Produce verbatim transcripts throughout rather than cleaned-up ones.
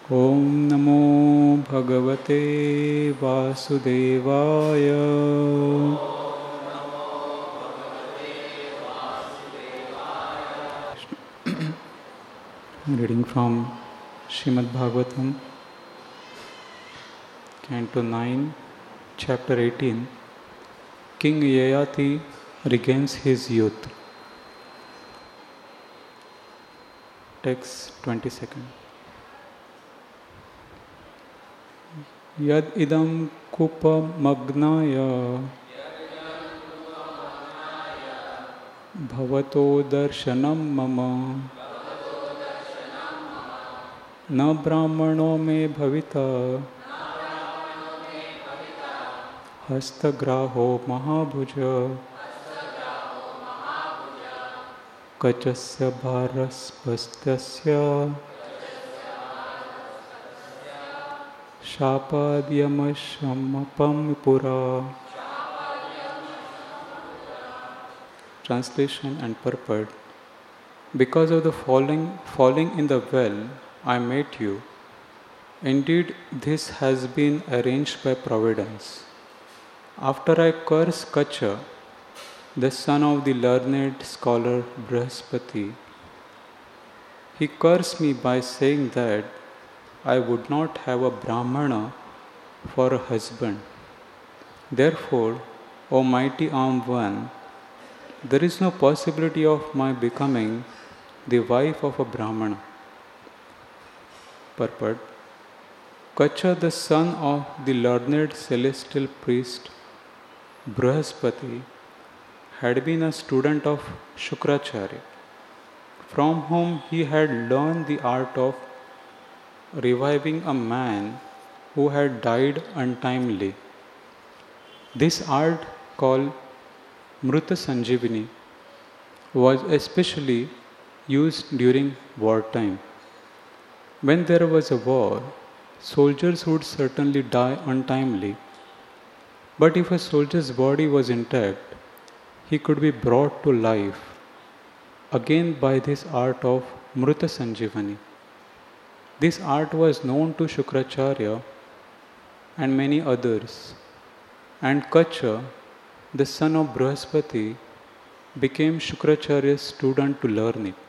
ओम नमो भगवते वासुदेवाय। Reading from Srimad Bhagavatam, Canto nine, Chapter eighteen. King Yayati regains his youth. Text twenty second. Yad idam kupamagnaya bhavato darshanam mama na brahmano me bhavita hastagraho mahabhuja kachasya bharaspastasya shapadyamashramapam pura. Translation and purport. Because of the falling, falling in the well, I met you. Indeed, this has been arranged by Providence. After I curse Kacha, the son of the learned scholar Brihaspati, he cursed me by saying that I would not have a Brahmana for a husband. Therefore, O mighty armed one, there is no possibility of my becoming the wife of a Brahmana. Purport. Kacha, the son of the learned celestial priest Brihaspati, had been a student of Shukracharya, from whom he had learned the art of reviving a man who had died untimely. This art, called Mruta Sanjivani, was especially used during wartime. When there was a war, soldiers would certainly die untimely. But if a soldier's body was intact, he could be brought to life again by this art of Mruta Sanjivani. This art was known to Shukracharya and many others, and Kacha, the son of Brihaspati, became Shukracharya's student to learn it.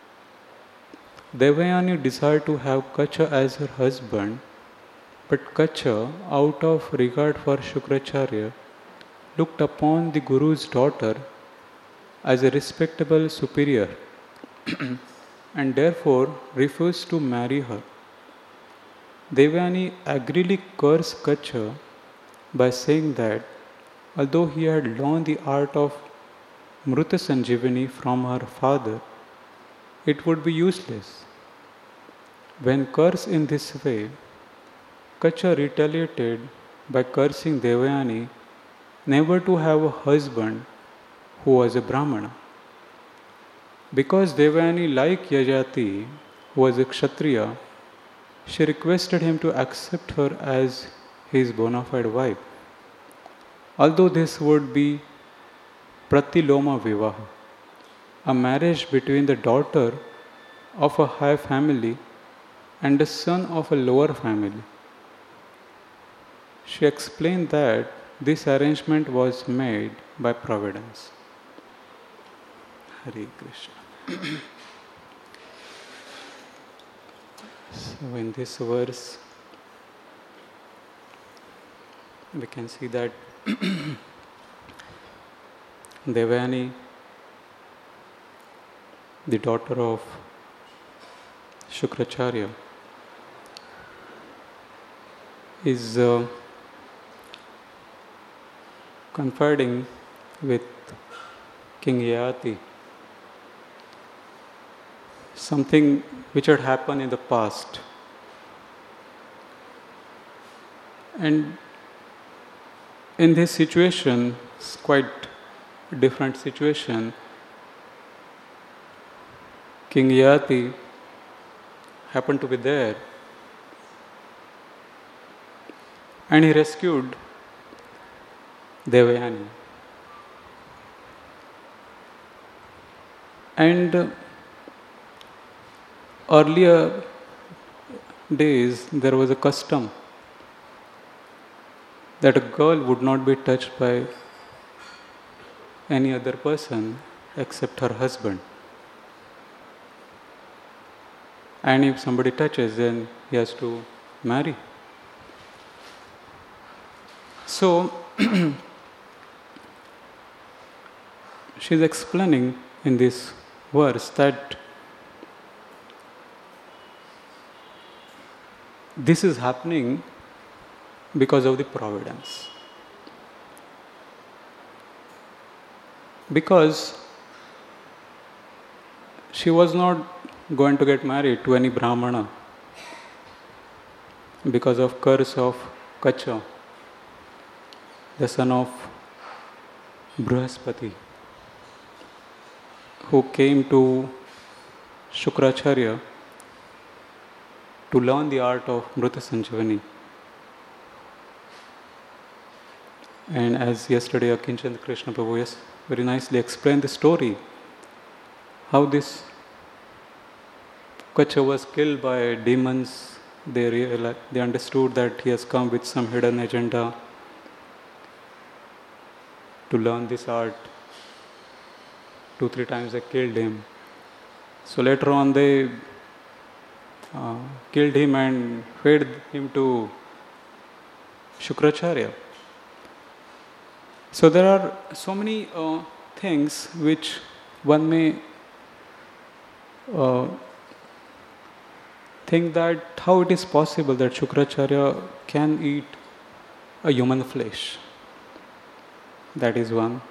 Devayani desired to have Kacha as her husband, but Kacha, out of regard for Shukracharya, looked upon the Guru's daughter as a respectable superior and therefore refused to marry her. Devayani angrily cursed Kacha by saying that although he had learned the art of Mruta Sanjivani from her father, it would be useless. When cursed in this way, Kacha retaliated by cursing Devayani never to have a husband who was a Brahmana. Because Devayani, like Yajati, who was a Kshatriya, she requested him to accept her as his bona fide wife. Although this would be Pratiloma Vivaha, a marriage between the daughter of a high family and the son of a lower family. She explained that this arrangement was made by Providence. Hare Krishna. So in this verse, we can see that Devayani, the daughter of Shukracharya, is uh, confiding with King Yayati something which had happened in the past. And in this situation, it's quite a different situation, King Yayati happened to be there and he rescued Devayani. And earlier days there was a custom that a girl would not be touched by any other person except her husband. And if somebody touches, then he has to marry. So, she's explaining in this verse that this is happening because of the providence. Because she was not going to get married to any Brahmana because of curse of Kacha, the son of Bruhaspati, who came to Shukracharya to learn the art of Mrita Sanjivani. And as yesterday Akinchand Krishna Prabhu yes, very nicely explained the story, how this Kacha was killed by demons. They realized, they understood that he has come with some hidden agenda to learn this art. Two, three times they killed him. So later on they uh, killed him and fed him to Shukracharya. So there are so many uh, things which one may uh, think that how it is possible that Shukracharya can eat a human flesh. That is one.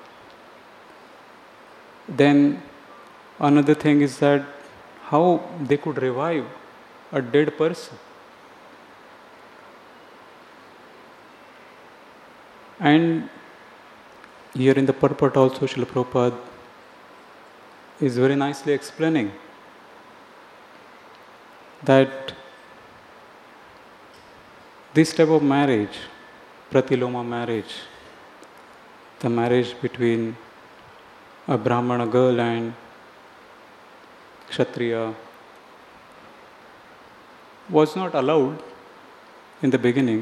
Then another thing is that how they could revive a dead person. And here in the purport also Srila Prabhupada is very nicely explaining that this type of marriage, Pratiloma marriage, the marriage between a Brahmana girl and Kshatriya, was not allowed in the beginning.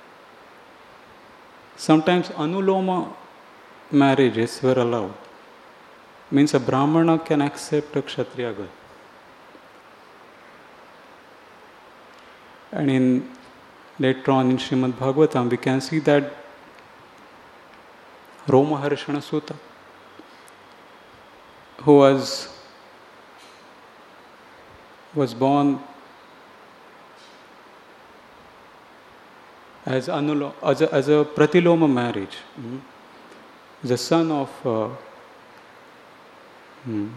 Sometimes Anuloma marriages were allowed. Means a Brahmana can accept a Kshatriya girl. And in later on in Srimad Bhagavatam, we can see that Romaharshana Sutta, who was was born as, Anulo, as, a, as a Pratiloma marriage, mm, the son of uh, mm,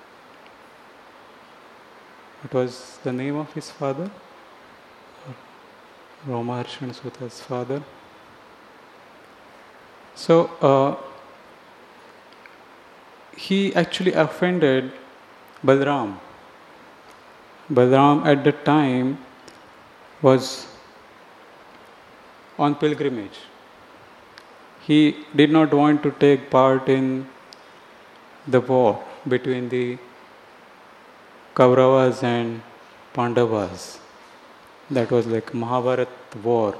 what was the name of his father? Romaharshana Sutta's father. So uh, he actually offended Balram. Balram at that time was on pilgrimage. He did not want to take part in the war between the Kauravas and Pandavas. That was like Mahabharat war.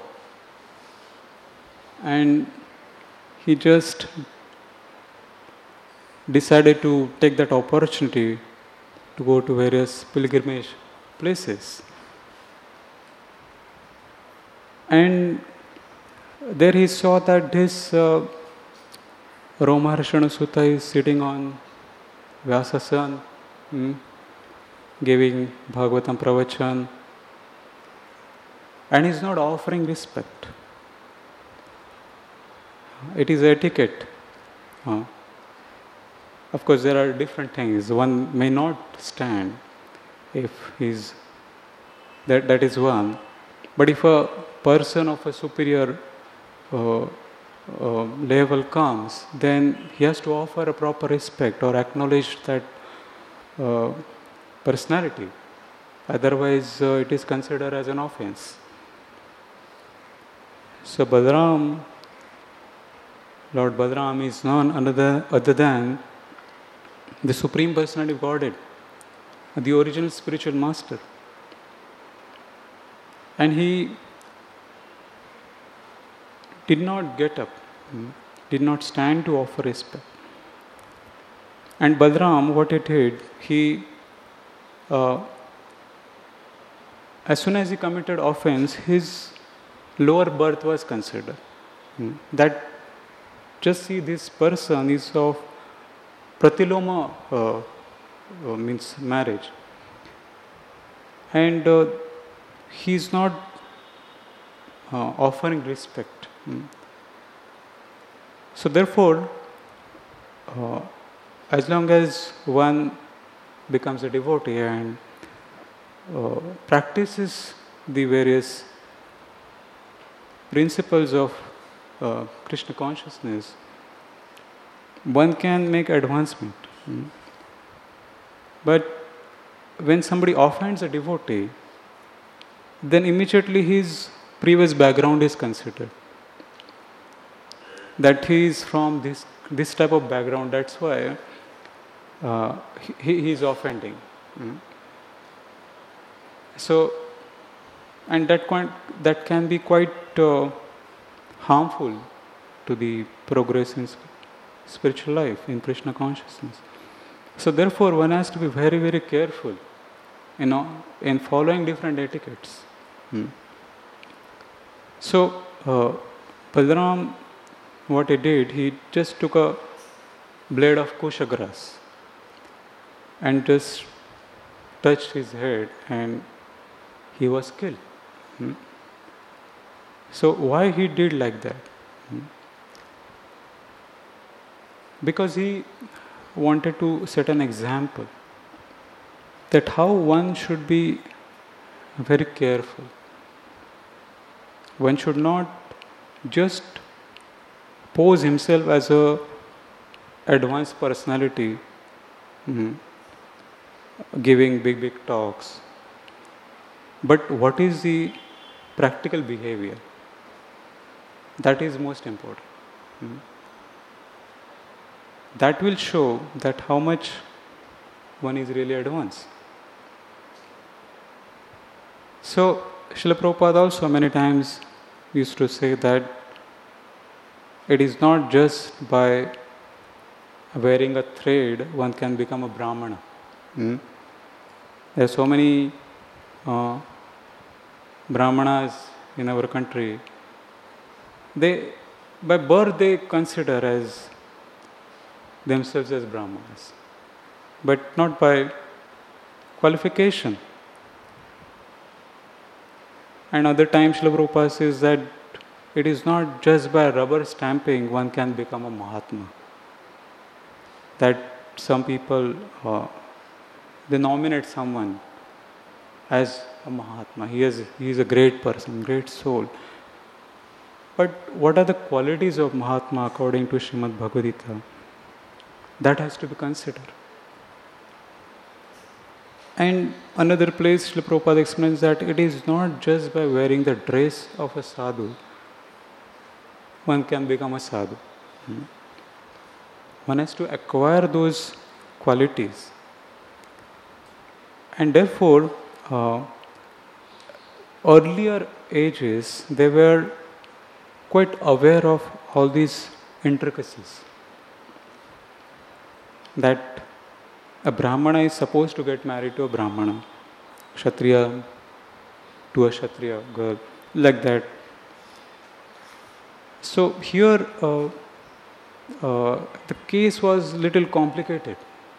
And he just decided to take that opportunity to go to various pilgrimage places. And there he saw that this uh, Romaharshana Sutta is sitting on Vyasasan, hmm, giving Bhagavatam Pravachan, and is not offering respect. It is etiquette. Uh, of course, there are different things. One may not stand if he's that that is one. But if a person of a superior uh, uh, level comes, then he has to offer a proper respect or acknowledge that uh, personality. Otherwise, uh, it is considered as an offense. So Balaram, Lord Balaram is none other, other than the Supreme Personality of Godhead, the original spiritual master. And he did not get up, did not stand to offer respect. And Balram, what he did, he, uh, as soon as he committed offense, his lower birth was considered. Hmm. That just see this person is of pratiloma, uh, uh, means marriage. And uh, he is not uh, offering respect. Hmm. So therefore, uh, as long as one becomes a devotee and uh, practices the various principles of uh, Krishna consciousness, one can make advancement. Hmm. But when somebody offends a devotee, then immediately his previous background is considered. That he is from this this type of background, that's why uh, he, he is offending. Hmm. So, and that quite, that can be quite uh, harmful to the progress in spiritual life, in Krishna consciousness. So therefore, one has to be very, very careful, you know, in following different etiquettes. Hmm. So, uh, Balaram, what he did, he just took a blade of kusha grass and just touched his head and he was killed. Hmm. So why he did like that? Hmm. Because he wanted to set an example that how one should be very careful. One should not just pose himself as a advanced personality, mm, giving big big talks. But what is the practical behavior? That is most important. Mm. That will show that how much one is really advanced. So, Srila Prabhupada also many times used to say that it is not just by wearing a thread one can become a Brahmana. Hmm? There are so many uh, Brahmanas in our country. They, by birth, they consider as themselves as Brahmanas, but not by qualification. And other times, Srila Prabhupada says that it is not just by rubber stamping one can become a Mahatma. That some people, uh, they nominate someone as a Mahatma. He is, he is a great person, great soul. But what are the qualities of Mahatma according to Srimad Bhagavad Gita? That has to be considered. And another place, Srila Prabhupada explains that it is not just by wearing the dress of a sadhu one can become a sadhu. Hmm. One has to acquire those qualities. And therefore, uh, earlier ages, they were quite aware of all these intricacies. That a Brahmana is supposed to get married to a Brahmana, Kshatriya to a Kshatriya girl, like that. So here uh, uh, the case was little complicated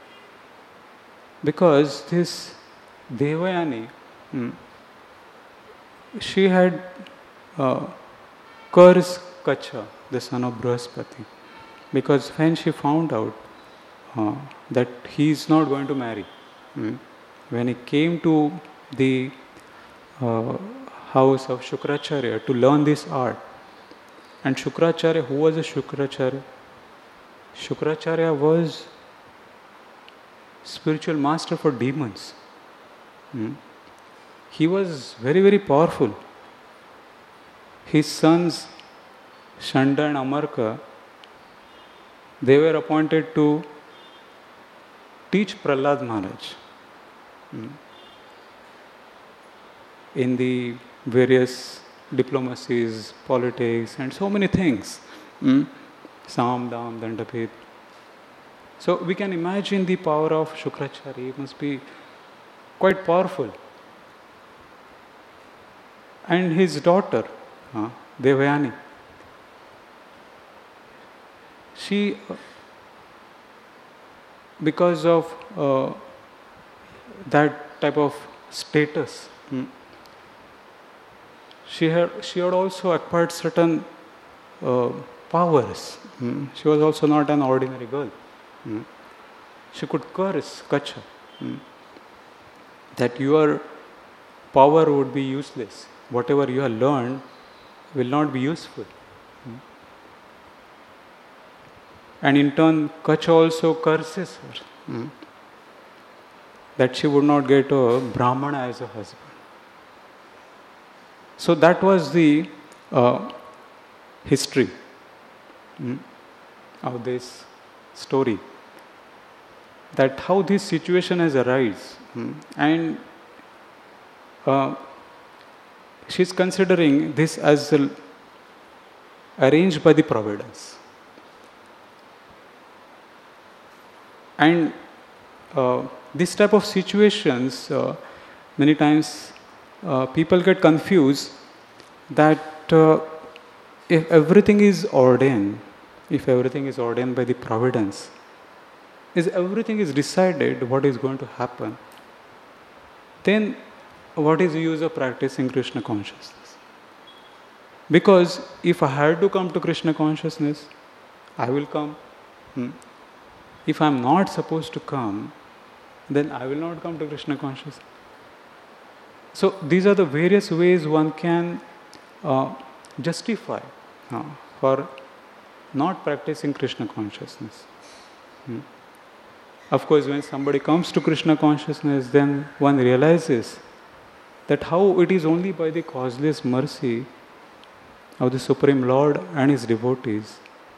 because this Devayani, hmm, she had uh, cursed Kacha, the son of Brihaspati, because when she found out uh, that he is not going to marry, hmm, when he came to the uh, house of Shukracharya to learn this art, and Shukracharya, who was a Shukracharya? Shukracharya was spiritual master for demons. Hmm. He was very, very powerful. His sons, Shanda and Amarka, they were appointed to teach Prahlad Maharaj. Hmm. In the various diplomacies, politics, and so many things. Mm? Sam, Dam, Dandabhed. So we can imagine the power of Shukracharya. It must be quite powerful. And his daughter, uh, Devayani, she, uh, because of uh, that type of status, mm, she had she had also acquired certain uh, powers. Mm. She was also not an ordinary girl. Mm. She could curse Kacha, mm, that your power would be useless. Whatever you have learned will not be useful. Mm. And in turn, Kacha also curses her, mm, that she would not get a Brahmana as a husband. So that was the uh, history, mm, of this story. That how this situation has arisen, mm, and uh, she's considering this as a, arranged by the providence. And uh, this type of situations, uh, many times uh, people get confused that uh, if everything is ordained, if everything is ordained by the providence, is everything is decided what is going to happen, then what is the use of practicing Krishna consciousness? Because if I had to come to Krishna consciousness, I will come. Hmm. If I am not supposed to come, then I will not come to Krishna consciousness. So these are the various ways one can uh, justify uh, for not practicing Krishna consciousness. Hmm. Of course, when somebody comes to Krishna consciousness, then one realizes that how it is only by the causeless mercy of the Supreme Lord and His devotees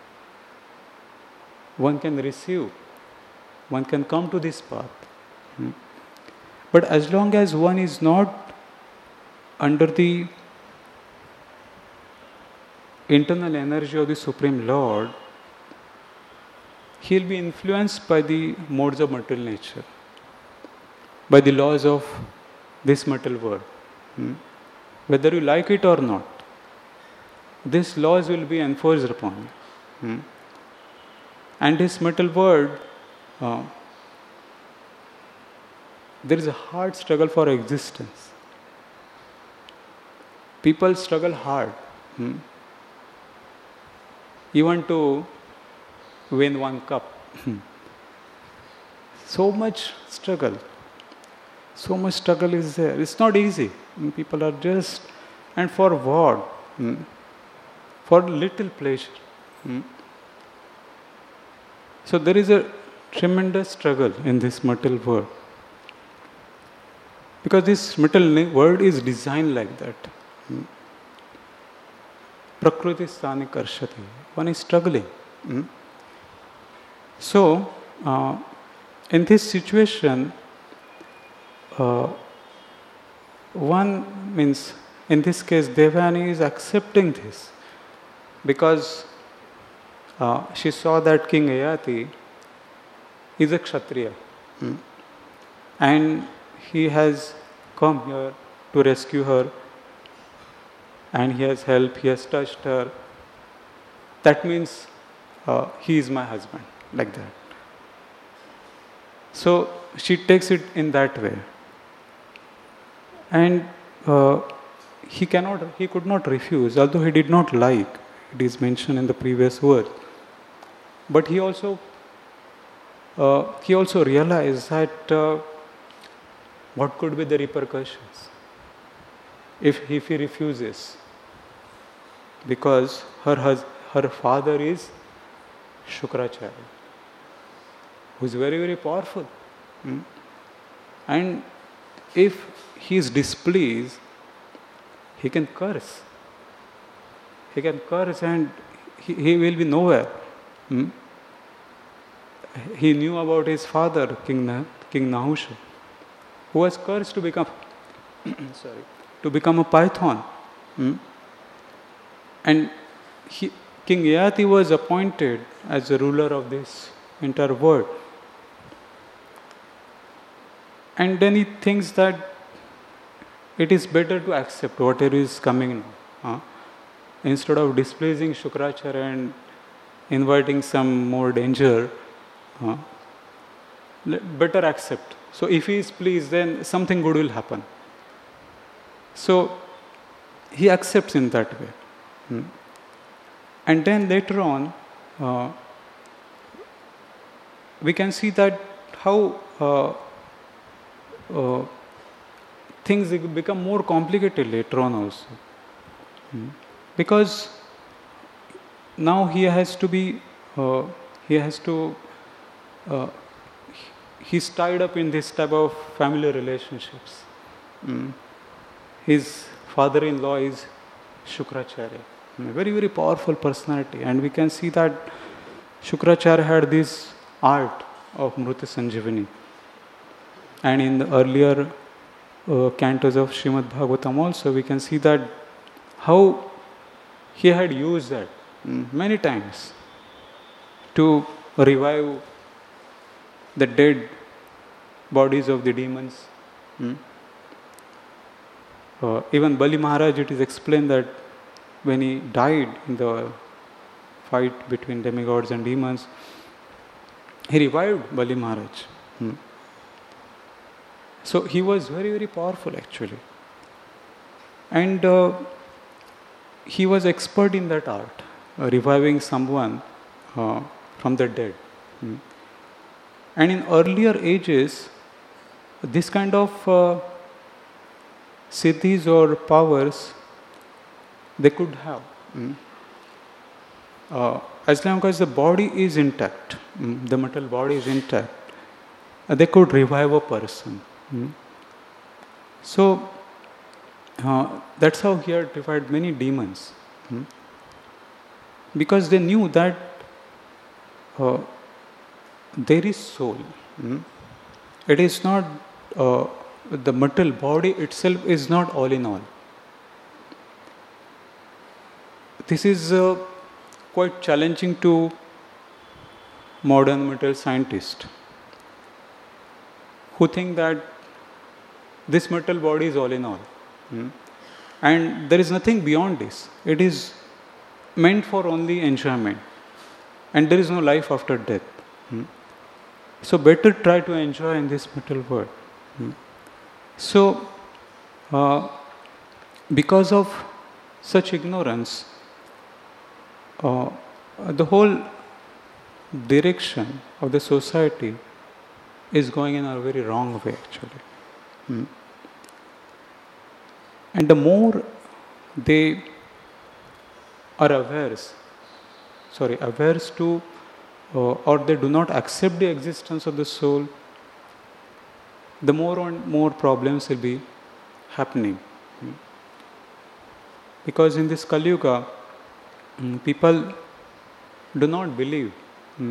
one can receive, one can come to this path. Hmm. But as long as one is not under the internal energy of the Supreme Lord, he will be influenced by the modes of material nature, by the laws of this material world. Hmm. Whether you like it or not, these laws will be enforced upon you. Hmm. And this material world, uh, there is a hard struggle for existence. People struggle hard, hmm, even to win one cup. So much struggle. So much struggle is there. It's not easy. People are just, and for what? Hmm? For little pleasure. Hmm? So there is a tremendous struggle in this material world. Because this material world is designed like that. Hmm? Prakriti sthani karshati. One is struggling. Hmm? So, uh, in this situation, uh, one means, in this case, Devayani is accepting this because uh, she saw that King Yayati is a Kshatriya. Hmm? And he has come here to rescue her, and he has helped, he has touched her. That means uh, he is my husband, like that. So she takes it in that way. And uh, he cannot, he could not refuse, although he did not like. It is mentioned in the previous verse. But he also, uh, he also realized that uh, what could be the repercussions if, if he refuses, because her hus- her father is Shukracharya, who is very very powerful, hmm? And if he is displeased, he can curse. He can curse and he, he will be nowhere. Hmm? He knew about his father, King Na- King Nahusha, who was cursed to become sorry, to become a python. Hmm? And he, King Yayati was appointed as the ruler of this entire world. And then he thinks that it is better to accept whatever is coming now. Huh? Instead of displeasing Shukracharya and inviting some more danger, huh? better accept. So if he is pleased, then something good will happen. So he accepts in that way. Hmm. And then later on, uh, we can see that how uh, uh, things become more complicated later on also. Hmm. Because now he has to be, uh, he has to, uh, he's tied up in this type of family relationships. Hmm. His father-in-law is Shukracharya, a very, very powerful personality. And we can see that Shukracharya had this art of Mruti Sanjivani. And in the earlier uh, cantos of Srimad Bhagavatam also, we can see that how he had used that mm, many times to revive the dead bodies of the demons. Mm. Uh, even Bali Maharaj, it is explained that when he died in the fight between demigods and demons, he revived Bali Maharaj. Hmm. So he was very, very powerful actually. And uh, he was expert in that art, uh, reviving someone uh, from the dead. Hmm. And in earlier ages, this kind of uh, siddhis or powers they could have. Mm. Uh, as long as the body is intact, mm, the material body is intact, uh, they could revive a person. Mm. So, uh, that's how he had revived many demons. Mm. Because they knew that uh, there is soul. Mm. It is not, uh, the material body itself is not all in all. This is uh, quite challenging to modern material scientists who think that this material body is all in all. Hmm? And there is nothing beyond this. It is meant for only enjoyment. And there is no life after death. Hmm? So better try to enjoy in this material world. Hmm? So, uh, because of such ignorance, Uh, the whole direction of the society is going in a very wrong way actually. Hmm. And the more they are aware, sorry, aware to, uh, or they do not accept the existence of the soul, the more and more problems will be happening. Hmm. Because in this Kali Yuga, Mm, people do not believe mm,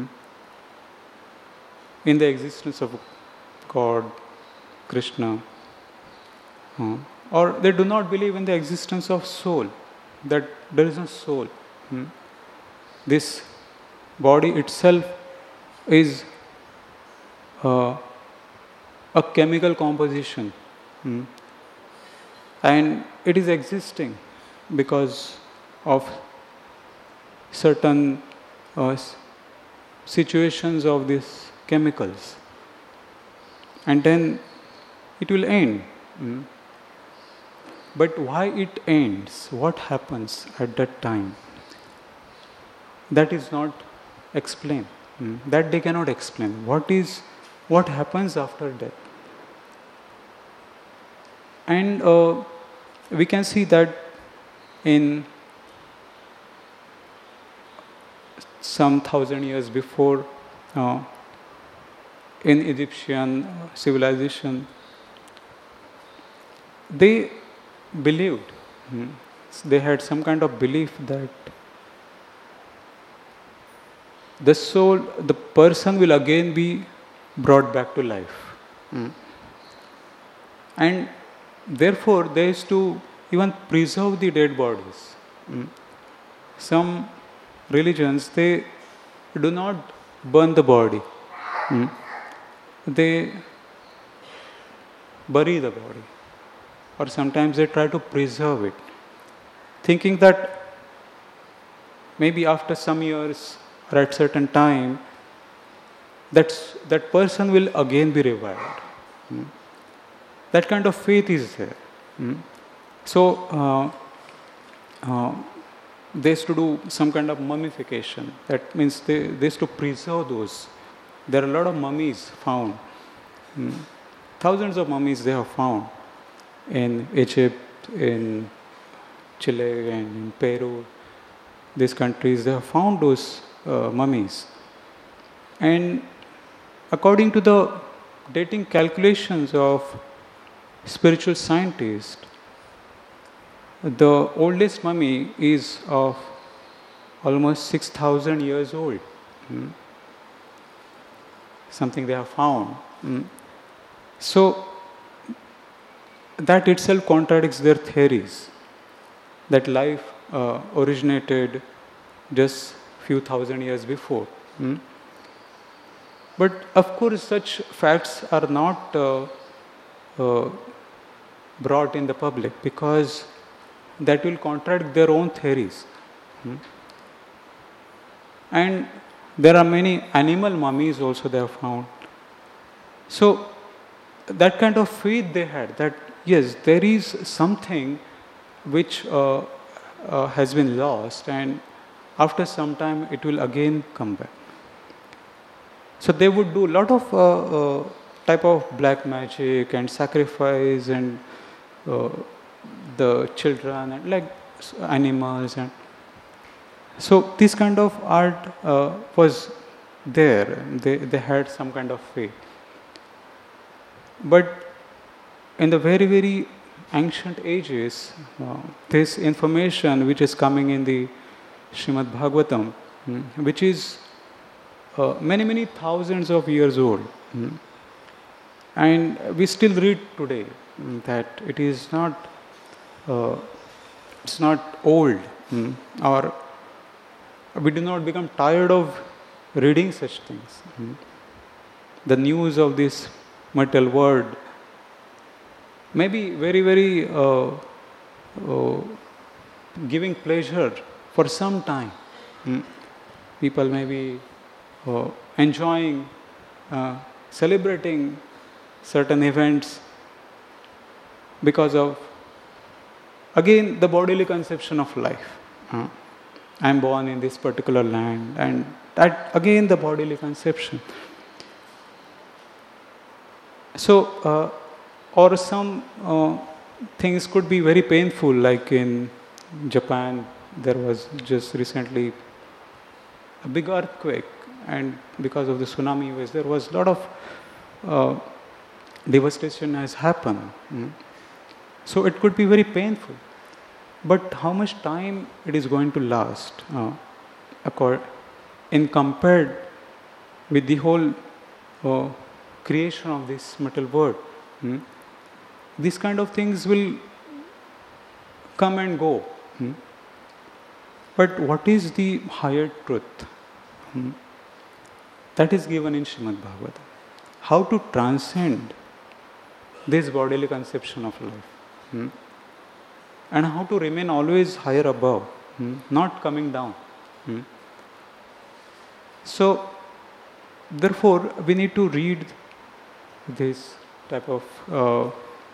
in the existence of God, Krishna, uh, or they do not believe in the existence of soul, that there is no soul. Mm. This body itself is uh, a chemical composition, mm, and it is existing because of certain uh, situations of these chemicals, and then it will end. Mm. But why it ends, what happens at that time, that is not explained. Mm. That they cannot explain. What is, what happens after death? And uh, we can see that in some thousand years before, uh, in Egyptian civilization, they believed, hmm, they had some kind of belief that the soul, the person will again be brought back to life. Hmm. And therefore, they used to even preserve the dead bodies. Mm. Some religions, they do not burn the body. Mm. They bury the body, or sometimes they try to preserve it, thinking that maybe after some years or at certain time, that's, that person will again be revived. Mm. That kind of faith is there. Mm. So, uh, uh, they used to do some kind of mummification. That means they, they used to preserve those. There are a lot of mummies found. Mm. Thousands of mummies they have found in Egypt, in Chile, and in Peru. These countries, they have found those uh, mummies. And according to the dating calculations of spiritual scientists, the oldest mummy is of almost six thousand years old. Mm. Something they have found. Mm. So, that itself contradicts their theories that life uh, originated just few thousand years before. Mm. But of course, such facts are not uh, uh, brought in the public, because that will contradict their own theories. Mm. And there are many animal mummies also they have found. So, that kind of faith they had, that yes, there is something which uh, uh, has been lost, and after some time it will again come back. So they would do a lot of uh, uh, type of black magic and sacrifice, and uh, the children and like animals, and so this kind of art uh, was there. They they had some kind of faith. But in the very, very ancient ages, uh, this information which is coming in the Srimad Bhagavatam, mm, which is uh, many, many thousands of years old, mm, and we still read today mm, that it is not, uh, it's not old, mm, or we do not become tired of reading such things. Mm. The news of this material world may be very, very uh, uh, giving pleasure for some time. Mm. People may be uh, enjoying, uh, celebrating certain events because of, again, the bodily conception of life. Uh, I am born in this particular land, and that, again, the bodily conception. So, uh, or some uh, things could be very painful, like in Japan, there was just recently a big earthquake, and because of the tsunami waves, there was a lot of uh, devastation has happened. Mm. So it could be very painful. But how much time it is going to last, uh, accord, in compared with the whole uh, creation of this material world? Hmm? These kind of things will come and go. Hmm? But what is the higher truth? Hmm? That is given in Srimad Bhagavatam. How to transcend this bodily conception of life. Hmm? And how to remain always higher above, hmm? not coming down. Hmm? So, therefore, we need to read this type of uh,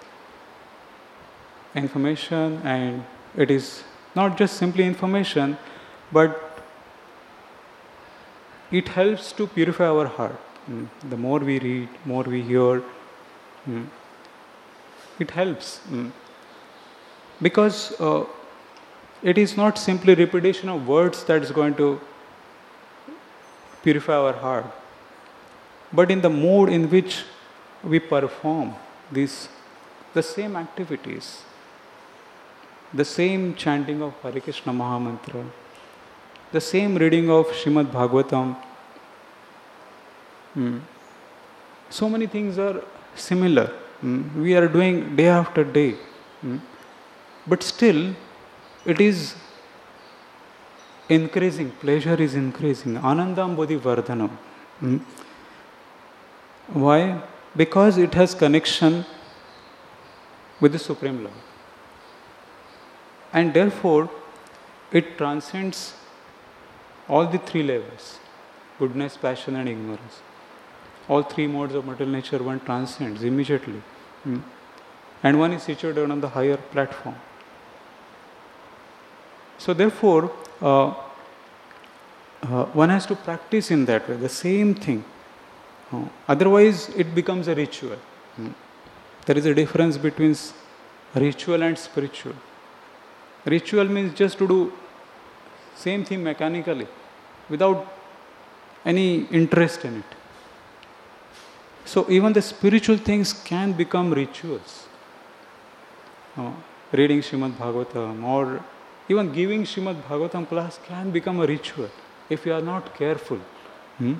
information, and it is not just simply information, but it helps to purify our heart. Mm. The more we read, more we hear, mm, it helps. Mm. Because uh, it is not simply repetition of words that is going to purify our heart, but in the mood in which we perform these, the same activities, the same chanting of Hare Krishna Mahamantra, the same reading of Srimad Bhagavatam. Hmm. So many things are similar. Mm? We are doing day after day. Mm? But still, it is increasing. Pleasure is increasing. Anandam bodhi vardhanam. Mm? Why? Because it has connection with the Supreme Lord. And therefore, it transcends all the three levels: goodness, passion and ignorance. All three modes of material nature one transcends immediately. Mm. And one is situated on the higher platform. So therefore, uh, uh, one has to practice in that way, the same thing. Uh, otherwise, it becomes a ritual. Mm. There is a difference between ritual and spiritual. Ritual means just to do same thing mechanically, without any interest in it. So even the spiritual things can become rituals. Uh, reading Srimad Bhagavatam or even giving Srimad Bhagavatam class can become a ritual if you are not careful. Hmm?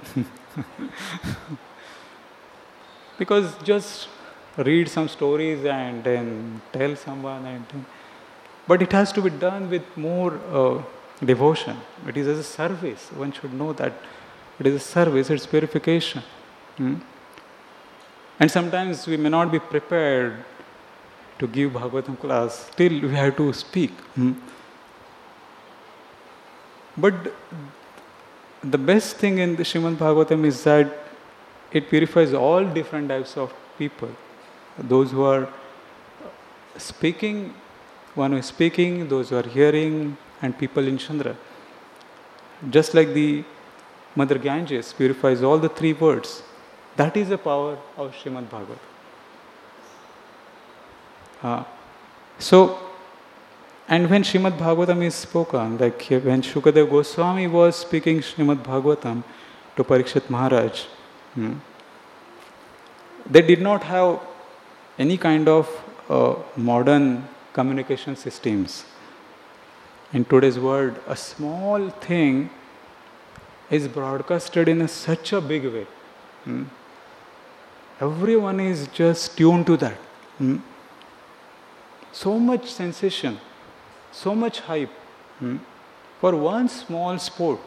Because just read some stories and then tell someone, and but it has to be done with more uh, devotion. It is as a service. One should know that it is a service, it's purification. Hmm? And sometimes we may not be prepared to give Bhagavatam class, still we have to speak. Hmm? But the best thing in the Srimad Bhagavatam is that it purifies all different types of people. Those who are speaking, one who is speaking, those who are hearing, and people in Chandra. Just like the Mother Ganges purifies all the three words. That is the power of Srimad Bhagavatam. Uh, so, and when Srimad Bhagavatam is spoken, like when Shukadeva Goswami was speaking Srimad Bhagavatam to Parikshit Maharaj, hmm, they did not have any kind of uh, modern communication systems. In today's world, a small thing is broadcasted in a, such a big way. Hmm. Everyone is just tuned to that. Hmm. So much sensation, so much hype hmm, for one small sport.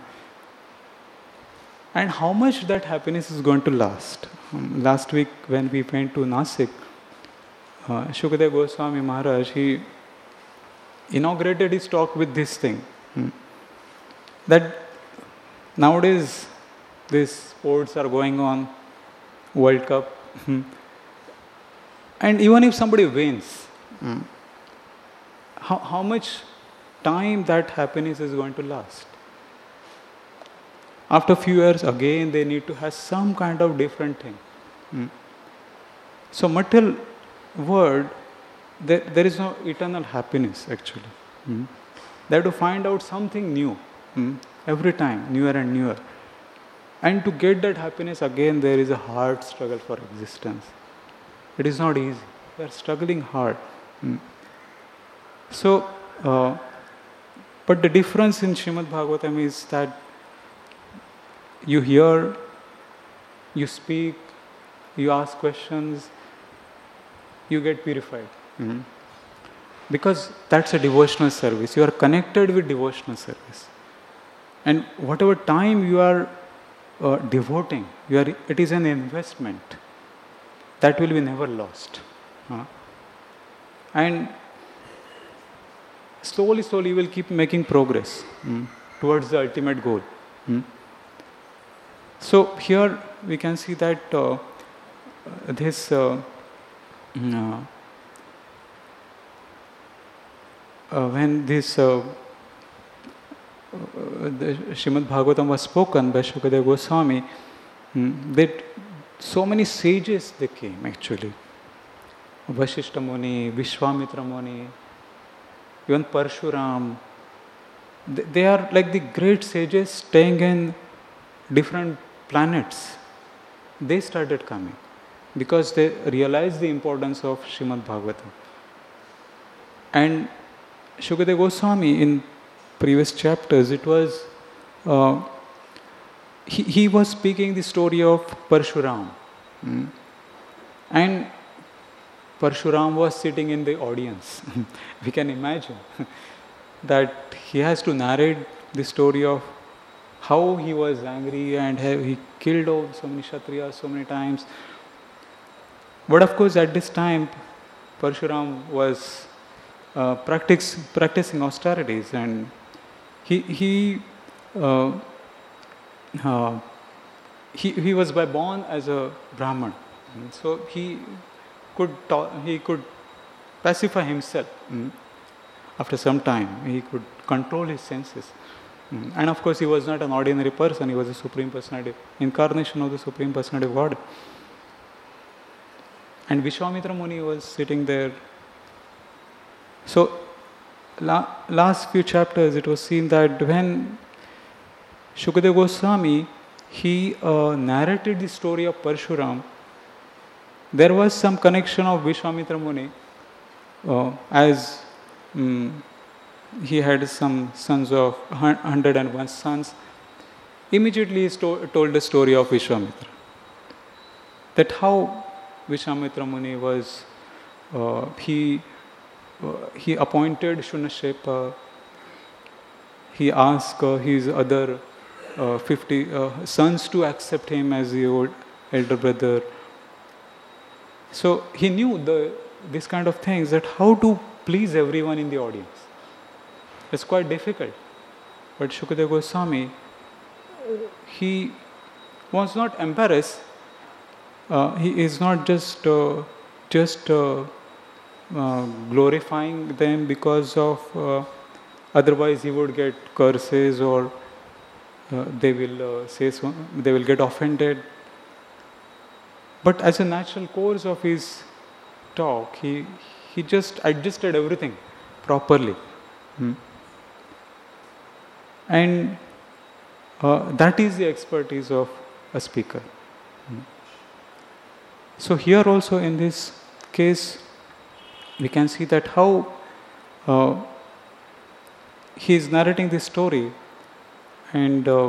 And how much that happiness is going to last. Um, last week when we went to Nasik, uh, Shukadeva Goswami Maharaj, he inaugurated his talk with this thing. Hmm, that nowadays these sports are going on, World Cup, hmm, and even if somebody wins, Hmm. How, how much time that happiness is going to last? After a few years, again they need to have some kind of different thing. Hmm. So material world, there, there is no eternal happiness actually. Hmm. They have to find out something new, hmm, every time, newer and newer. And to get that happiness again, there is a hard struggle for existence. It is not easy. We are struggling hard. Hmm. So, uh, but the difference in Srimad Bhagavatam is that you hear, you speak, you ask questions, you get purified. Hmm. Because that's a devotional service. You are connected with devotional service. And whatever time you are uh, devoting, you are, it is an investment that will be never lost. Uh, and slowly, slowly you will keep making progress mm, towards the ultimate goal. Mm. So here we can see that uh, this uh, uh, uh, when this uh, uh, the Srimad Bhagavatam was spoken by Shukadeva Goswami, mm, that so many sages they came actually. Vasishtha Muni, Vishwamitra Muni, even Parshuram. They, they are like the great sages staying in different planets. They started coming because they realized the importance of Srimad Bhagavatam. And Shukadeva Goswami in previous chapters, it was, uh, he, he was speaking the story of Parshuram. Mm. And Parshuram was sitting in the audience. We can imagine that he has to narrate the story of how he was angry and he killed all so many Kshatriyas so many times. But of course, at this time, Parshuram was uh, practice, practicing austerities, and he he, uh, uh, he he was by born as a Brahman, and so he could ta- he could pacify himself. Mm. After some time, he could control his senses. Mm. And of course, he was not an ordinary person, he was a Supreme Personality, incarnation of the Supreme Personality of God. And Vishwamitra Muni was sitting there. So, la- last few chapters it was seen that when Shukadeva Goswami, he uh, narrated the story of Parshuram, there was some connection of Vishwamitra Muni uh, as um, he had some sons of one hundred and one sons. Immediately he sto- told the story of Vishwamitra. That how Vishwamitra Muni was, uh, he uh, he appointed Shunashepa, he asked uh, his other uh, fifty uh, sons to accept him as the old elder brother. So he knew the this kind of things, that how to please everyone in the audience. It's quite difficult. But Shukadeva Goswami, he was not embarrassed. Uh, he is not just uh, just uh, uh, glorifying them because of uh, otherwise he would get curses, or uh, they will uh, say so, they will get offended. But as a natural course of his talk, he he just adjusted everything properly. Hmm. And uh, that is the expertise of a speaker. Hmm. So here also in this case, we can see that how uh, he is narrating this story, and uh,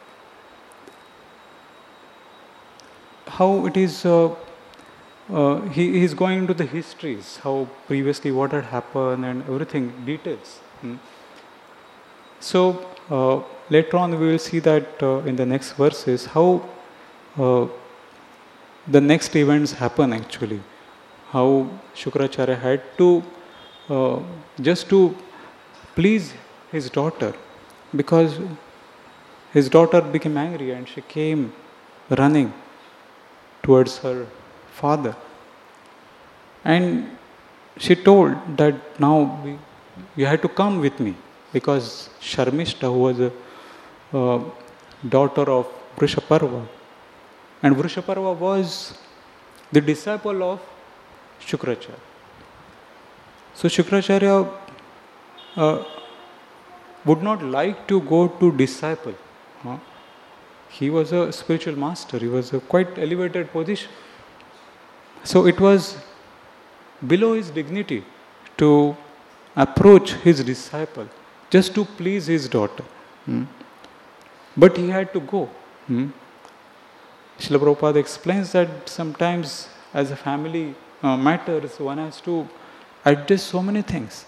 how it is, uh, uh, he, he is going into the histories, how previously what had happened and everything, details. Hmm. So uh, later on we will see that uh, in the next verses, how uh, the next events happen actually. How Shukracharya had to, uh, just to please his daughter, because his daughter became angry and she came running towards her father. And she told that now we, you had to come with me, because Sharmishta, who was a uh, daughter of Vrishaparva, and Vrishaparva was the disciple of Shukracharya. So Shukracharya uh, would not like to go to disciple. Huh? He was a spiritual master, he was a quite elevated position. So it was below his dignity to approach his disciple just to please his daughter. Hmm. But he had to go. Hmm. Srila Prabhupada explains that sometimes as a family uh, matters, one has to adjust so many things.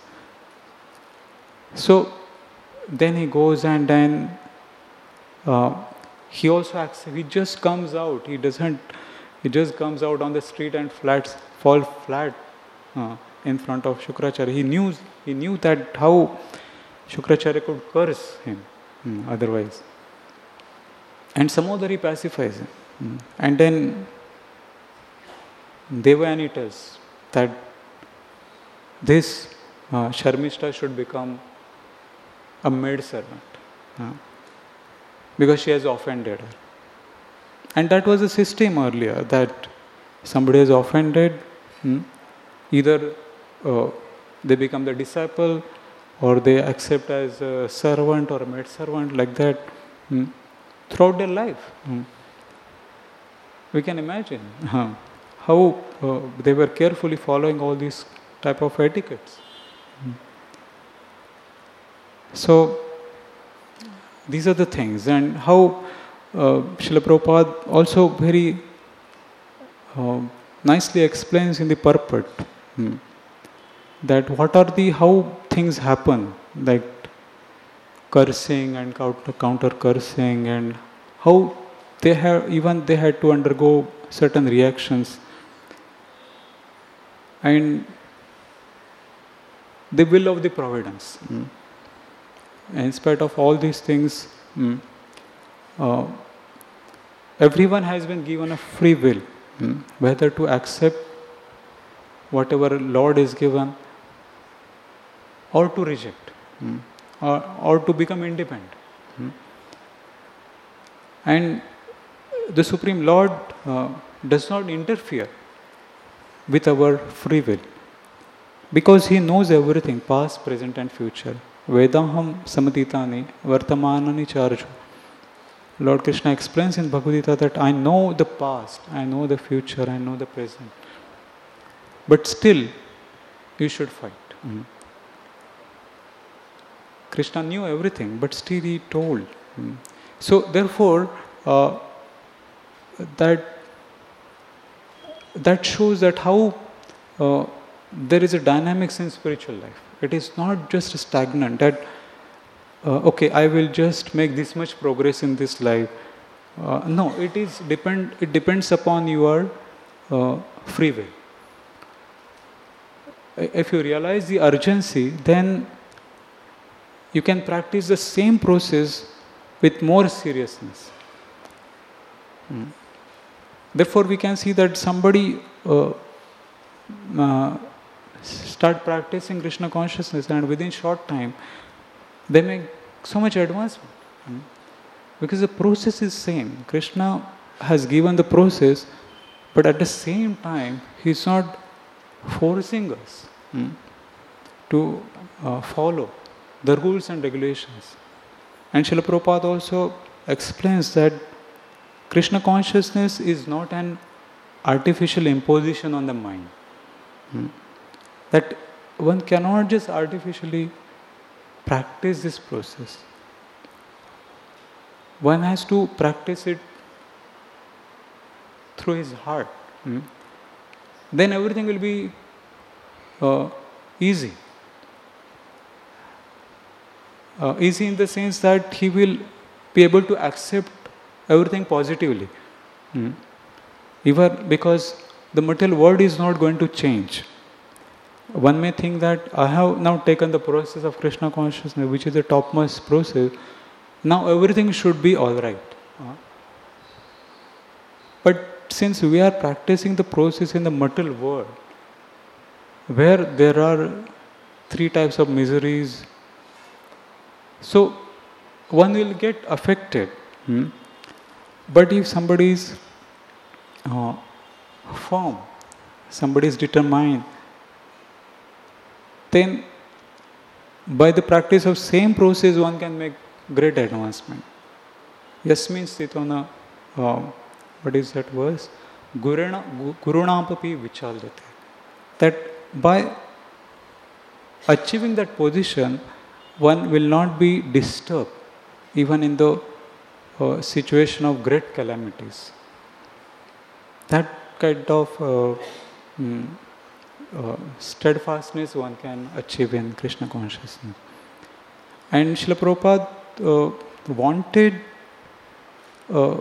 So then he goes, and then uh, he also accepts, he just comes out, he doesn't, he just comes out on the street and flats, fall flat uh, in front of Shukracharya. He knew, he knew that how Shukracharya could curse him mm, otherwise. And somehow he pacifies him. Mm. And then Devayani tells that this uh, Sharmishta should become a maid servant uh, because she has offended her. And that was a system earlier, that somebody is offended, mm, either uh, they become the disciple, or they accept as a servant or a maid servant, like that, mm, throughout their life. Mm. We can imagine uh, how uh, they were carefully following all these type of etiquettes. Mm. So these are the things, and how uh, Srila Prabhupada also very uh, nicely explains in the purport hmm, that what are the, how things happen, like cursing and counter, counter cursing, and how they have, even they had to undergo certain reactions. And the will of the providence. Mm. In spite of all these things, mm, uh, everyone has been given a free will, mm, whether to accept whatever Lord is given or to reject, mm, or, or to become independent. Mm. And the Supreme Lord uh, does not interfere with our free will, because He knows everything, past, present and future. Vedaham samaditani vartamanani charju. Lord Krishna explains in Bhagavad Gita that I know the past, I know the future, I know the present. But still, you should fight. Mm. Krishna knew everything, but still He told. Mm. So therefore, uh, that that shows that how uh, there is a dynamics in spiritual life. It is not just stagnant that, uh, okay, I will just make this much progress in this life. Uh, no, it is depend. It depends upon your uh, free will. If you realize the urgency, then you can practice the same process with more seriousness. Hmm. Therefore, we can see that somebody uh, uh, start practicing Krishna consciousness, and within short time, they make so much advancement. Hmm. Because the process is same. Krishna has given the process, but at the same time, He is not forcing us hmm, to uh, follow the rules and regulations. And Srila Prabhupada also explains that Krishna consciousness is not an artificial imposition on the mind. Hmm. That one cannot just artificially practice this process. One has to practice it through his heart. Hmm. Then everything will be uh, easy. Uh, easy in the sense that he will be able to accept everything positively. Hmm. Even because the material world is not going to change. One may think that I have now taken the process of Krishna consciousness, which is the topmost process. Now everything should be all right. Uh, but since we are practicing the process in the material world, where there are three types of miseries, so one will get affected. Hmm? But if somebody is uh, firm, somebody is determined, then by the practice of same process one can make great advancement. Yasmin stitona, uh, what is that verse? Guruna Gurunampapi vichalyate. That by achieving that position, one will not be disturbed even in the uh, situation of great calamities. That kind of uh, mm, uh, steadfastness one can achieve in Krishna consciousness. And Srila Prabhupada uh, wanted uh,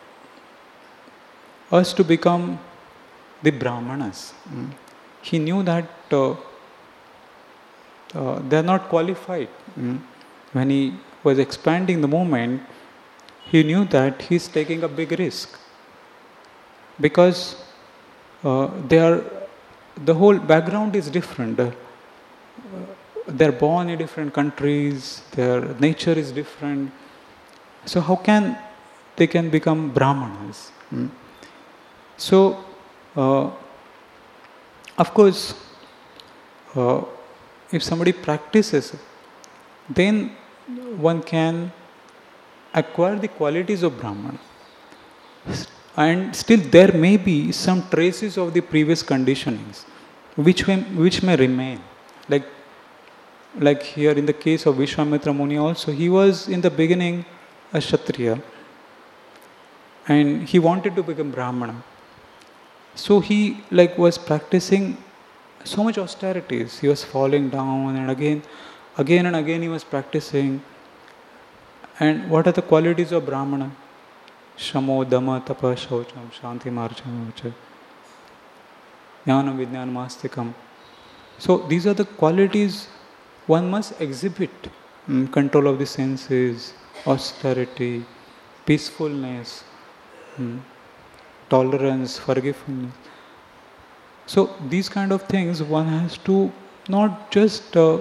us to become the Brahmanas. Mm. He knew that uh, uh, they are not qualified. Mm. When he was expanding the movement, he knew that he is taking a big risk. Because uh, they are, the whole background is different. Uh, they are born in different countries, their nature is different. So how can they can become Brahmanas? Mm. So, uh, of course, uh, if somebody practices, then one can acquire the qualities of Brahman. And still there may be some traces of the previous conditionings which may, which may remain. Like, like here in the case of Vishwamitra Muni also, he was in the beginning a Kshatriya and he wanted to become Brahmana. So he like was practicing so much austerities. He was falling down, and again, again and again he was practicing. And what are the qualities of Brahmana? Shamo, Dama, Tapa, Shaucham, Shanti, Marjam, Jnanam, Vijnanam, Astikam. So these are the qualities one must exhibit. Mm, control of the senses, austerity, peacefulness, mm, tolerance, forgiveness. So these kind of things one has to not just uh,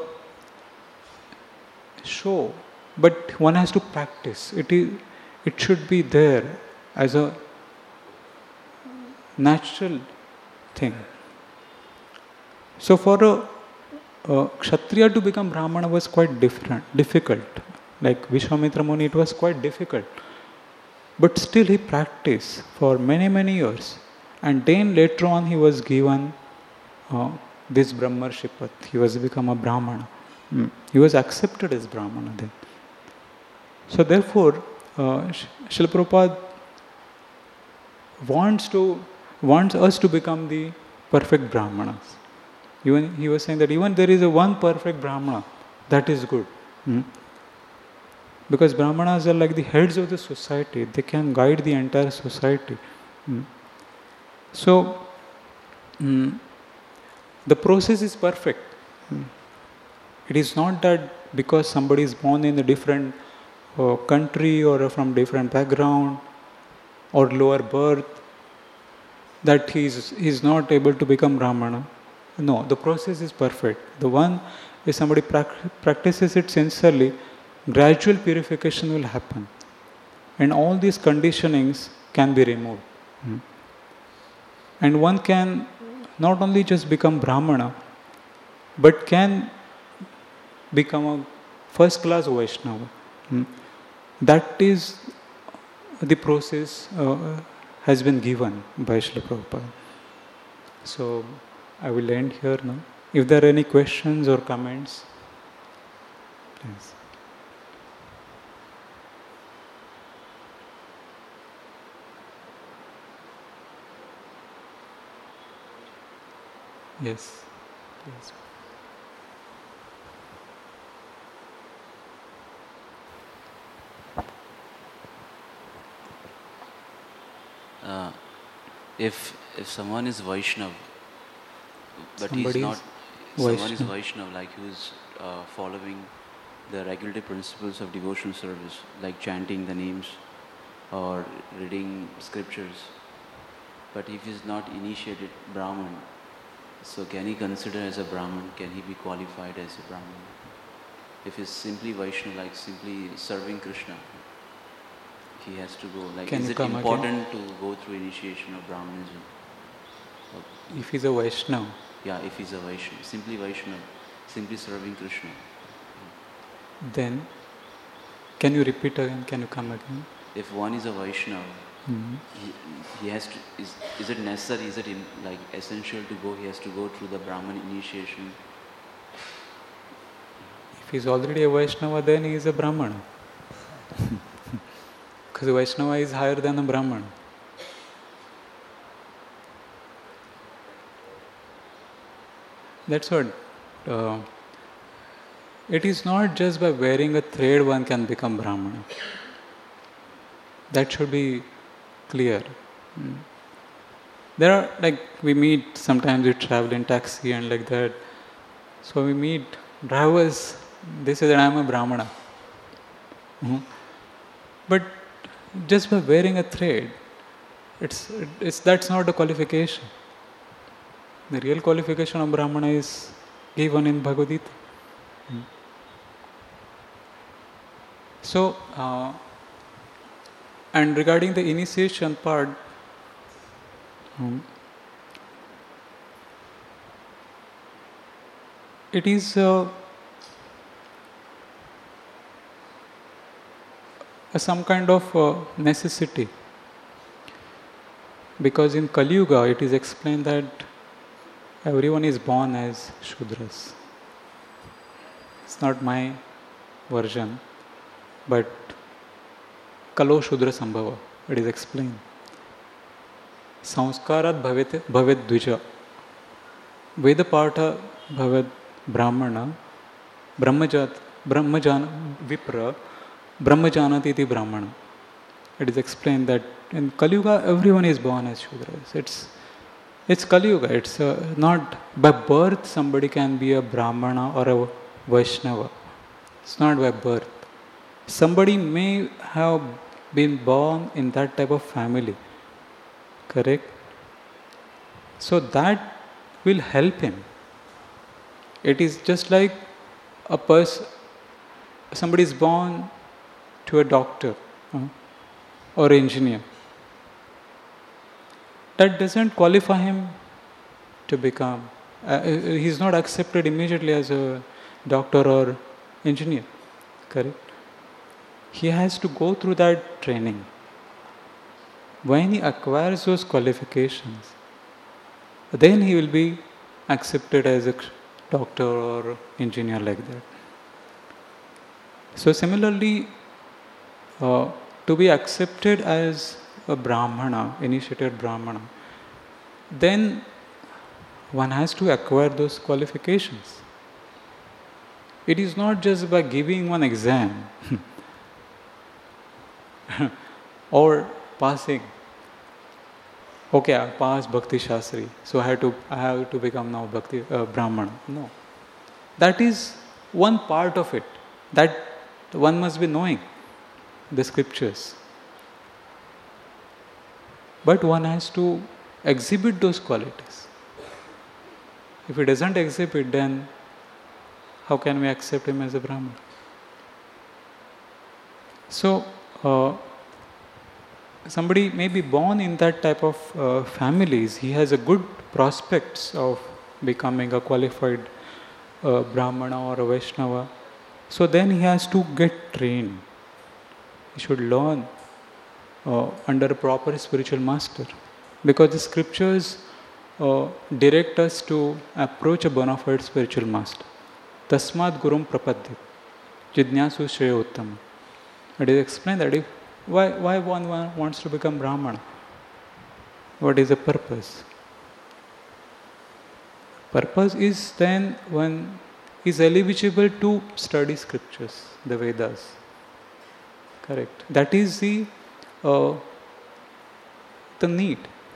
show, but one has to practice. It is, it should be there as a natural thing. So for a, a Kshatriya to become Brahmana was quite different, difficult. Like Vishwamitra Muni, it was quite difficult. But still he practiced for many, many years. And then later on he was given uh, this Brahmarshipat. He was become a Brahmana. Mm. He was accepted as Brahmana then. So therefore, uh, Srila Prabhupada wants to wants us to become the perfect Brahmanas. Even he was saying that even there is a one perfect Brahmana, that is good. Mm. Because Brahmanas are like the heads of the society. They can guide the entire society. Mm. So, mm, the process is perfect. Mm. It is not that because somebody is born in a different uh, country or from different background or lower birth that he is, he is not able to become Brahmana. No, the process is perfect. The one, if somebody practices it sincerely, gradual purification will happen. And all these conditionings can be removed. Mm. And one can not only just become Brahmana, but can become a first class Vaishnava. Mm. That is the process uh, has been given by Srila Prabhupada. So I will end here now. If there are any questions or comments, please. Yes, please. Uh, if if someone is Vaishnav, but Somebody he's not, is someone is Vaishnav. Vaishnav, like who's uh, following the regulative principles of devotional service, like chanting the names or reading scriptures, but if he's not initiated Brahman, so can he consider as a Brahman? Can he be qualified as a Brahman? If he's simply Vaishnav, like simply serving Krishna, he has to go, like, Can is you it come important again? To go through initiation of Brahmanism? If he's a Vaishnav. Yeah, if he's a Vaishnav, simply Vaishnav, simply serving Krishna. Then, can you repeat again? Can you come again? If one is a Vaishnav, mm-hmm. he, he has to, is, is it necessary, is it in, like essential to go, he has to go through the Brahman initiation? If he's already a Vaishnava, then he is a Brahmana. Because a Vaishnava is higher than a Brahmana. That's what. Uh, it is not just by wearing a thread one can become Brahmana. That should be clear. Mm. There are, like, we meet, sometimes we travel in taxi and like that. So we meet drivers, they say that I am a Brahmana. Mm-hmm. But just by wearing a thread, it's, it's that's not a qualification. The real qualification of Brahmana is given in Bhagavad Gita. Mm. So, uh, and regarding the initiation part, um, it is uh, a some kind of uh, necessity. Because in Kali Yuga it is explained that everyone is born as Shudras. It's not my version, but Kalo Shudra Sambhava, it is explained. Sanskarat bhavet bhavet dvija. Vedapatha bhavet brahmana. Brahmajat Brahmajana Vipra Brahmajanati iti brahmana. It is explained that in Kali Yuga everyone is born as Shudras. It's it's Kali Yuga. It's uh, not by birth somebody can be a Brahmana or a Vaishnava. It's not by birth. Somebody may have been born in that type of family. Correct? So that will help him. It is just like a person, somebody is born to a doctor uh, or engineer. That doesn't qualify him to become, uh, he is not accepted immediately as a doctor or engineer. Correct? He has to go through that training. When he acquires those qualifications, then he will be accepted as a doctor or engineer like that. So similarly, uh, to be accepted as a Brahmana, initiated Brahmana, then one has to acquire those qualifications. It is not just by giving one exam or passing. Okay, I passed Bhakti Shastri, so I have to I have to become now Bhakti uh, Brahmana. No, that is one part of it. That one must be knowing the scriptures. But one has to exhibit those qualities. If he doesn't exhibit, then how can we accept him as a Brahmana? So, uh, somebody may be born in that type of uh, families. He has a good prospects of becoming a qualified uh, Brahmana or a Vaishnava. So then he has to get trained. He should learn uh, under a proper spiritual master. Because the scriptures uh, direct us to approach a bona fide spiritual master. Tasmad gurum prapadyat. Jidnyasu shreya uttama. It is explained that if Why, why one, one wants to become Brahmana? What is the purpose? Purpose is then one is eligible to study scriptures, the Vedas. Correct. That is the uh, the need.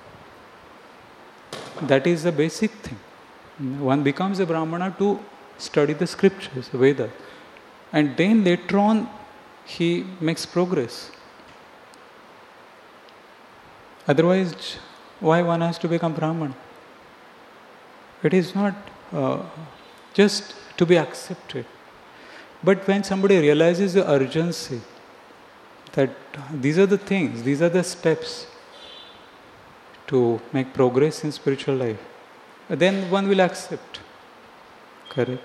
That is the basic thing. One becomes a Brahmana to study the scriptures, Vedas, and then later on he makes progress. Otherwise, why one has to become Brahman? It is not uh, just to be accepted. But when somebody realizes the urgency, that these are the things, these are the steps to make progress in spiritual life, then one will accept. Correct?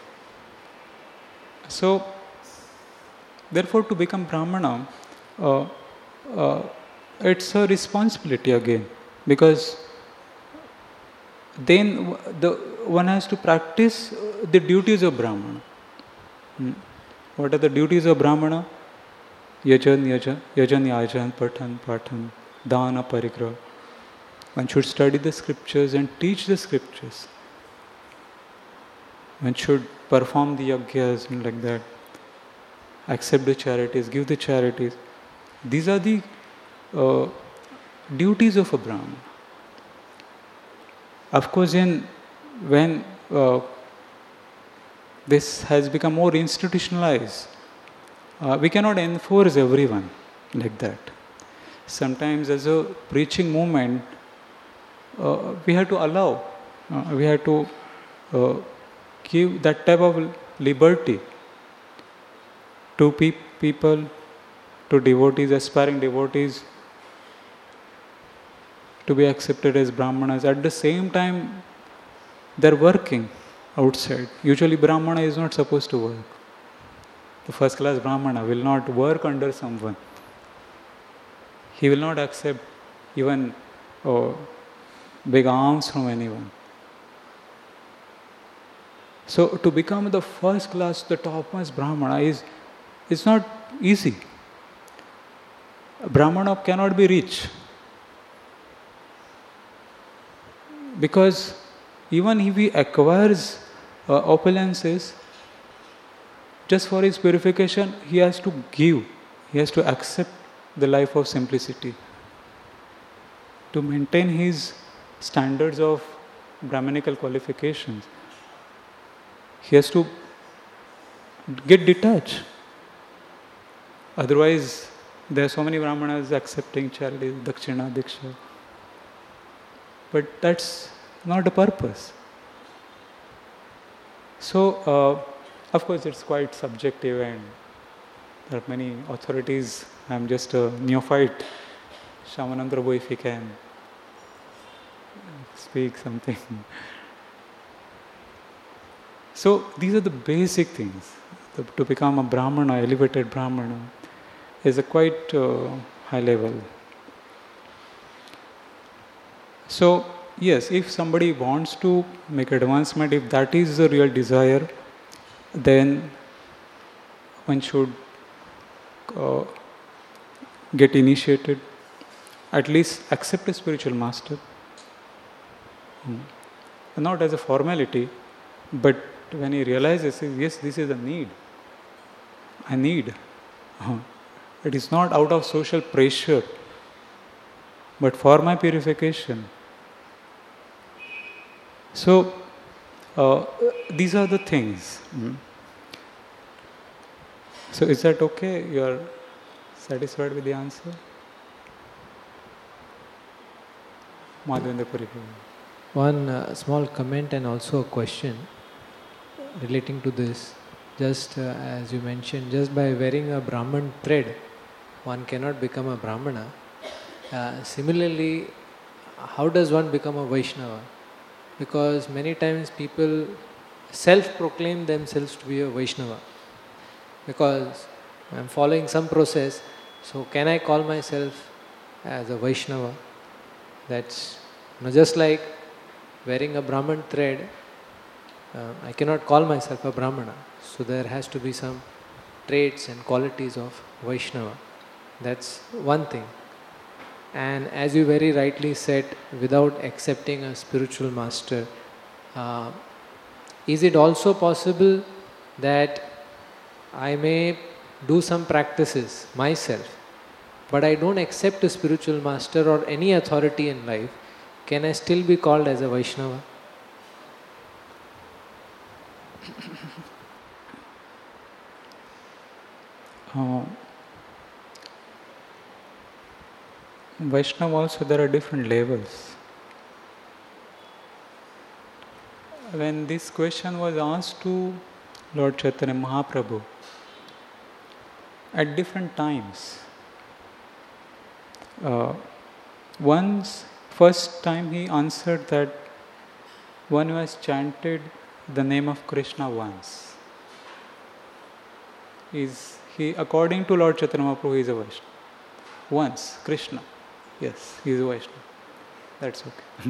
So, therefore to become Brahmana, uh, uh, it's a responsibility again, because then the one has to practice the duties of Brahmana. Hmm. What are the duties of Brahmana? Yajan, yajan, yajan, yajan, patan, patan, dana, parigraha. One should study the scriptures and teach the scriptures. One should perform the yagyas and like that. Accept the charities, give the charities. These are the Uh, duties of a Brahmana. Of course, in when uh, this has become more institutionalized, uh, we cannot enforce everyone like that. Sometimes, as a preaching movement, uh, we have to allow, uh, we have to uh, give that type of liberty to pe- people, to devotees, aspiring devotees, to be accepted as Brahmanas. At the same time, they are working outside. Usually Brahmana is not supposed to work. The first class Brahmana will not work under someone. He will not accept even oh, big alms from anyone. So to become the first class, the topmost Brahmana is, is not easy. A Brahmana cannot be rich. because even if he acquires uh, opulences, just for his purification, he has to give, he has to accept the life of simplicity to maintain his standards of Brahminical qualifications. He has to get detached. Otherwise, there are so many Brahmanas accepting charity, dakshina, diksha. But that's not the purpose. So, uh, of course, it's quite subjective, and there are many authorities. I'm just a neophyte. Shamanand Prabhu, if he can speak something. So, these are the basic things. The, to become a Brahmana, elevated Brahmana, is a quite uh, high level. So, yes, if somebody wants to make advancement, if that is the real desire, then one should uh, get initiated, at least accept a spiritual master. Hmm. Not as a formality, but when he realizes, yes, this is a need. I need. Uh, it is not out of social pressure, but for my purification. So, uh, these are the things. Mm. So, is that okay? You are satisfied with the answer? Madhavendra Puri. One uh, small comment and also a question relating to this. Just uh, as you mentioned, just by wearing a Brahman thread, one cannot become a Brahmana. Uh, similarly, how does one become a Vaishnava? Because many times people self-proclaim themselves to be a Vaishnava. Because I am following some process, so can I call myself as a Vaishnava? That's you know, just like wearing a Brahman thread, uh, I cannot call myself a Brahmana. So there has to be some traits and qualities of Vaishnava. That's one thing. And as you very rightly said, without accepting a spiritual master, uh, is it also possible that I may do some practices myself, but I don't accept a spiritual master or any authority in life? Can I still be called as a Vaishnava? Uh, Vaishnava also, there are different levels. When this question was asked to Lord Chaitanya Mahaprabhu, at different times, uh, once, first time he answered that one who has chanted the name of Krishna once, is he, according to Lord Chaitanya Mahaprabhu, he is a Vaishnava. Once, Krishna. Yes, he is a Vaishnava. That's okay.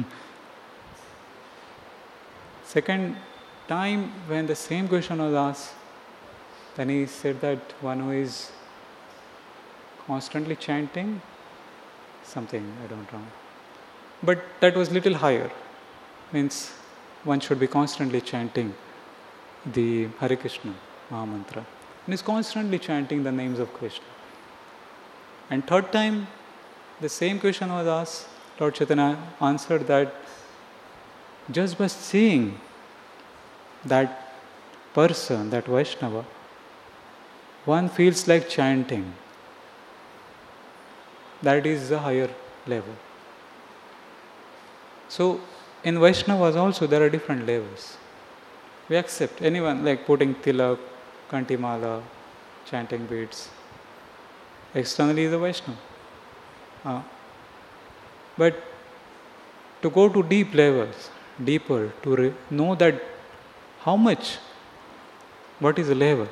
Second time, when the same question was asked, then he said that one who is constantly chanting something, I don't know. But that was little higher. Means one should be constantly chanting the Hare Krishna Mahamantra. And is constantly chanting the names of Krishna. And third time, the same question was asked. Lord Chaitanya answered that just by seeing that person, that Vaishnava, one feels like chanting. That is the higher level. So, in Vaishnavas also there are different levels. We accept anyone like putting tilak, kantimala, chanting beads. Externally is a Vaishnava. Uh, but to go to deep levels, deeper, to re- know that how much, what is the level,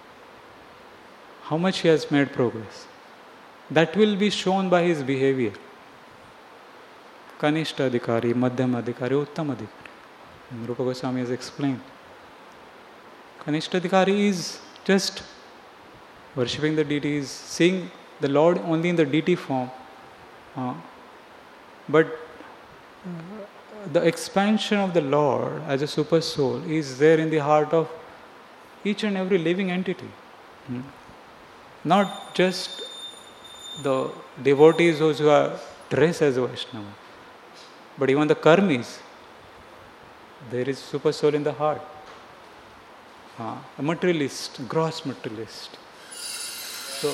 how much he has made progress, that will be shown by his behavior. Kanishta Adhikari, Madhyam Adhikari, Uttam Adhikari. Rupa Goswami has explained. Kanishta Adhikari is just worshipping the deities, seeing the Lord only in the deity form. Uh, but the expansion of the Lord as a super soul is there in the heart of each and every living entity. Hmm? Not just the devotees those who are dressed as a Vaishnava, but even the karmis. There is super soul in the heart. Uh, a materialist, gross materialist. So,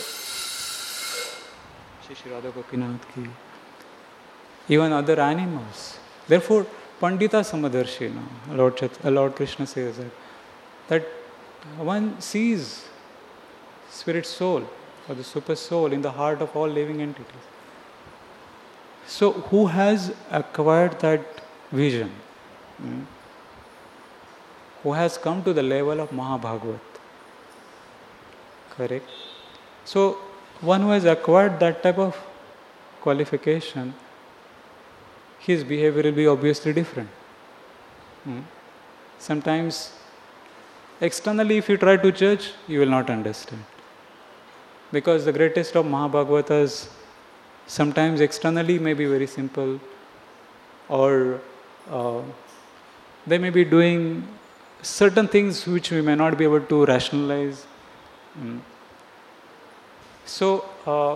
Shri Radha Gopinath ki. Even other animals. Therefore, Pandita Samadarshina, Lord, Chat- Lord Krishna says that, that one sees spirit soul or the super soul in the heart of all living entities. So, who has acquired that vision? Hmm? Who has come to the level of Mahabhagavat? Correct? So, one who has acquired that type of qualification, his behavior will be obviously different. Hmm? Sometimes, externally, if you try to judge, you will not understand. Because the greatest of Mahabhagavatas, sometimes externally may be very simple, or uh, they may be doing certain things which we may not be able to rationalize. Mm. So, uh,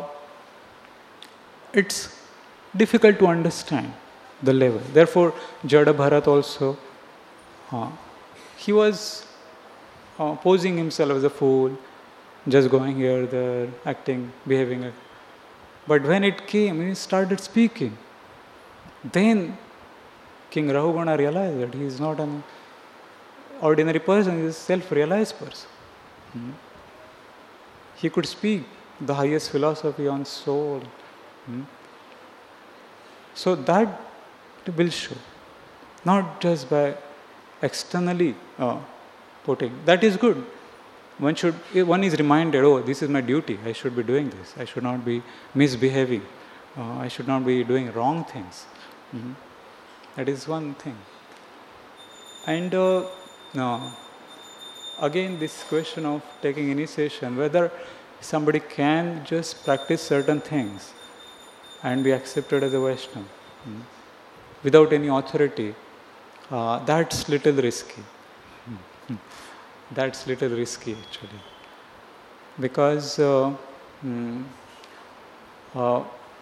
it's difficult to understand the level. Therefore, Jada Bharat also, uh, he was uh, posing himself as a fool, just going here, there, acting, behaving. Like. But when it came, he started speaking. Then King Rahugana realized that he is not an ordinary person, he is a self-realized person. Hmm. He could speak the highest philosophy on soul. Hmm. So that will show, not just by externally uh, putting. That is good. One should, one is reminded, oh, this is my duty. I should be doing this. I should not be misbehaving. Uh, I should not be doing wrong things. Hmm. That is one thing. And uh, no. Again, this question of taking initiation, whether somebody can just practice certain things and be accepted as a Vaishnava hmm, without any authority, uh, that's little risky. Hmm. That's little risky actually. Because uh, hmm, uh,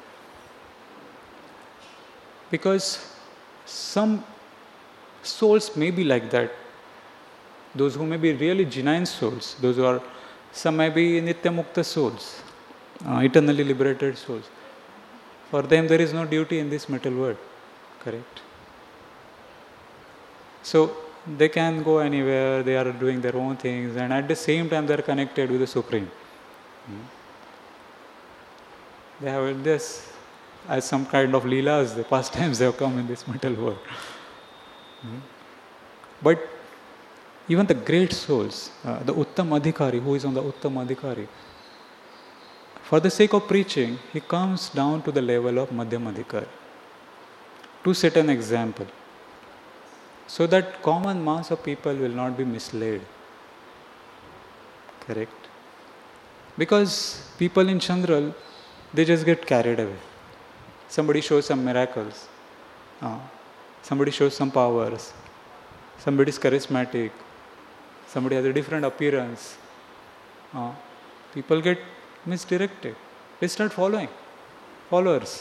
because some souls may be like that. Those who may be really genuine souls, those who are, some may be Nitya Mukta souls, uh, eternally liberated souls. For them there is no duty in this material world, correct? So they can go anywhere, they are doing their own things, and at the same time they are connected with the Supreme. Hmm. They have this as some kind of leelas, the pastimes they have come in this material world. Hmm. But even the great souls, uh, the Uttam Adhikari, who is on the Uttam Adhikari, for the sake of preaching, he comes down to the level of Madhyam Adhikari to set an example, so that common mass of people will not be misled. Correct? Because people in Chandral, they just get carried away. Somebody shows some miracles, uh, somebody shows some powers, somebody is charismatic, somebody has a different appearance. Uh, people get misdirected. They start following, followers.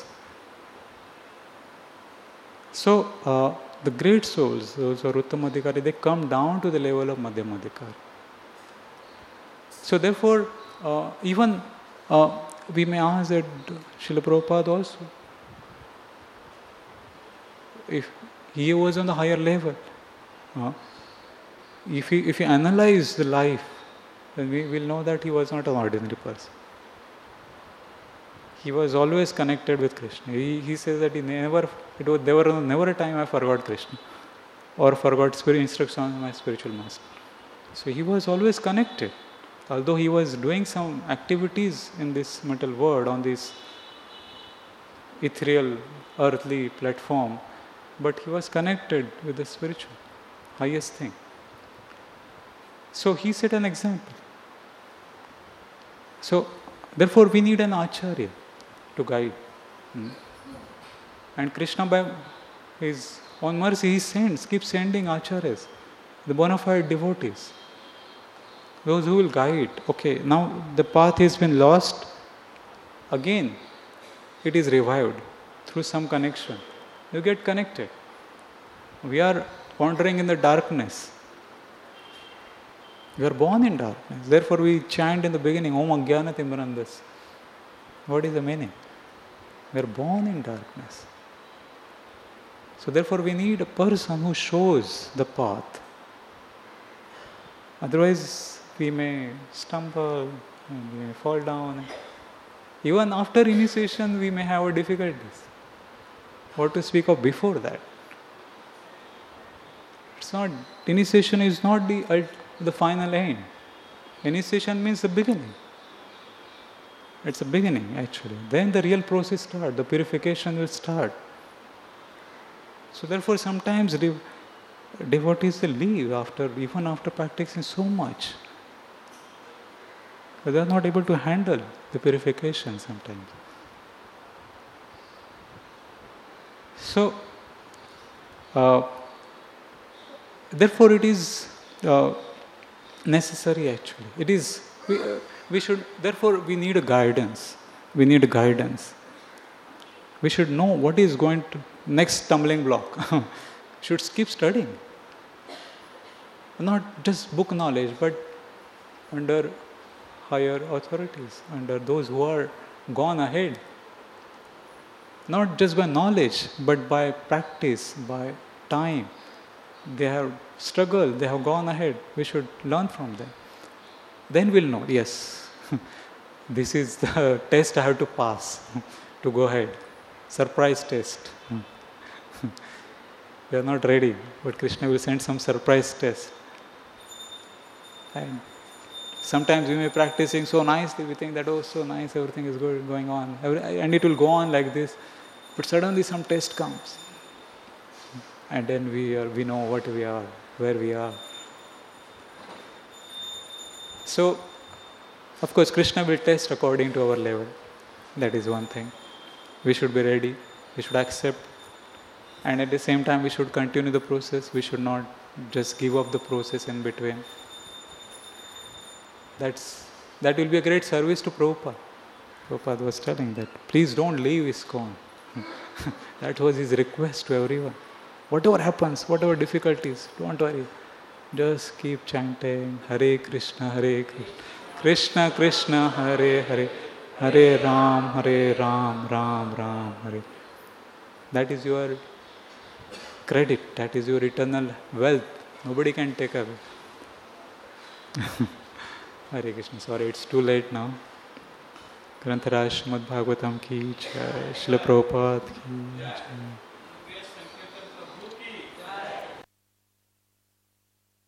So, uh, the great souls, those who are Uttam Adhikari, they come down to the level of Madhyam Adhikari. So, therefore, uh, even uh, we may ask that Srila Prabhupada also, if he was on the higher level, uh, if he if he analyze the life, then we will know that he was not an ordinary person. He was always connected with Krishna. He, he says that he never, it was there was never a time I forgot Krishna or forgot spirit instructions of my spiritual master. So he was always connected. Although he was doing some activities in this material world, on this ethereal, earthly platform, but he was connected with the spiritual, highest thing. So he set an example. So therefore we need an acharya to guide. Hmm. And Krishna by his On mercy, He sends, keeps sending acharyas, the bona fide devotees, those who will guide. Okay, now the path has been lost, again it is revived through some connection. You get connected. We are wandering in the darkness. We are born in darkness. Therefore we chant in the beginning, Om Ajnana Timrandas. What is the meaning? We are born in darkness. So therefore we need a person who shows the path. Otherwise we may stumble, and we may fall down. Even after initiation we may have difficulties. What to speak of before that? It's not, initiation is not the, the final end. Initiation means the beginning. It's a beginning actually. Then the real process starts, the purification will start. So therefore sometimes dev- devotees will leave after, even after practicing so much. But they are not able to handle the purification sometimes. So, uh, therefore it is uh, necessary actually. It is, we, uh, we should, therefore we need a guidance. We need a guidance. We should know what is going to, next stumbling block. Should keep studying. Not just book knowledge, but under higher authorities, under those who are gone ahead. Not just by knowledge, but by practice, by time. They have struggled, they have gone ahead. We should learn from them. Then we'll know, yes, this is the test I have to pass to go ahead. Surprise test. We are not ready, but Krishna will send some surprise test. And sometimes we may be practicing so nicely, we think that, oh, so nice, everything is good, going on. And it will go on like this. But suddenly some test comes. And then we are, we know what we are, where we are. So, of course, Krishna will test according to our level. That is one thing. We should be ready. We should accept. And at the same time, we should continue the process. We should not just give up the process in between. That's, that will be a great service to Prabhupada. Prabhupada was telling that, please don't leave ISKCON. That was his request to everyone. Whatever happens, whatever difficulties, don't worry. Just keep chanting Hare Krishna, Hare Krishna, Krishna Krishna, Hare Hare, Hare Ram, Hare Ram, Ram Ram, Hare. That is your credit, that is your eternal wealth. Nobody can take away. Hare Krishna. Sorry, it's too late now. Grantaraj Srimad Bhagavatam ki jai, Srila Prabhupada ki jai.